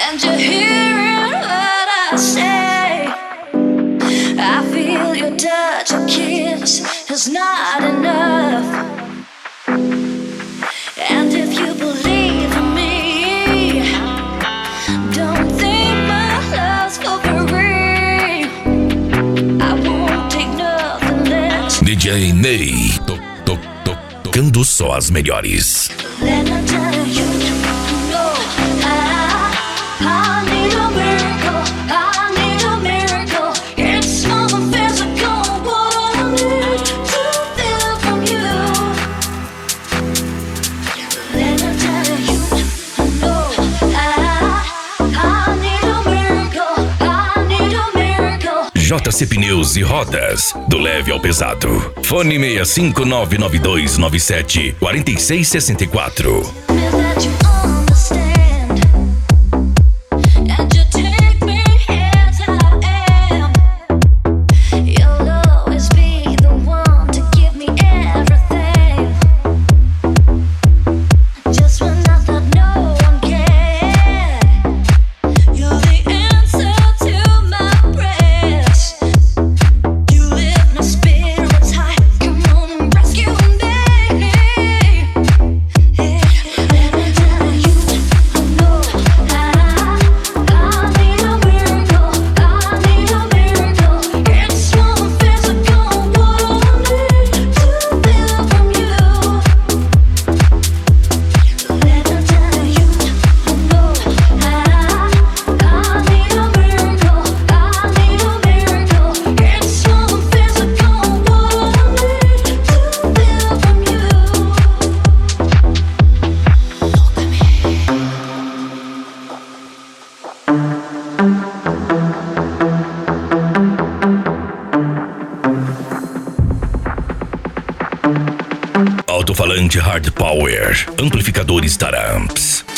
And you're hearing what I say. I feel your touch, a kiss is not enough. And if you believe in me, don't think my love's for free. I won't take nothing less. DJ Ney, tocando só as melhores. Let me tell you, no, I need a miracle. I need a miracle. It's more than physical. What I need to feel from you. Let me tell you, no, I need a miracle. I need a miracle. JC Pneus e Rodas, do leve ao pesado. Fone 65992974664. Alto-falante Hard Power, amplificadores Taramps.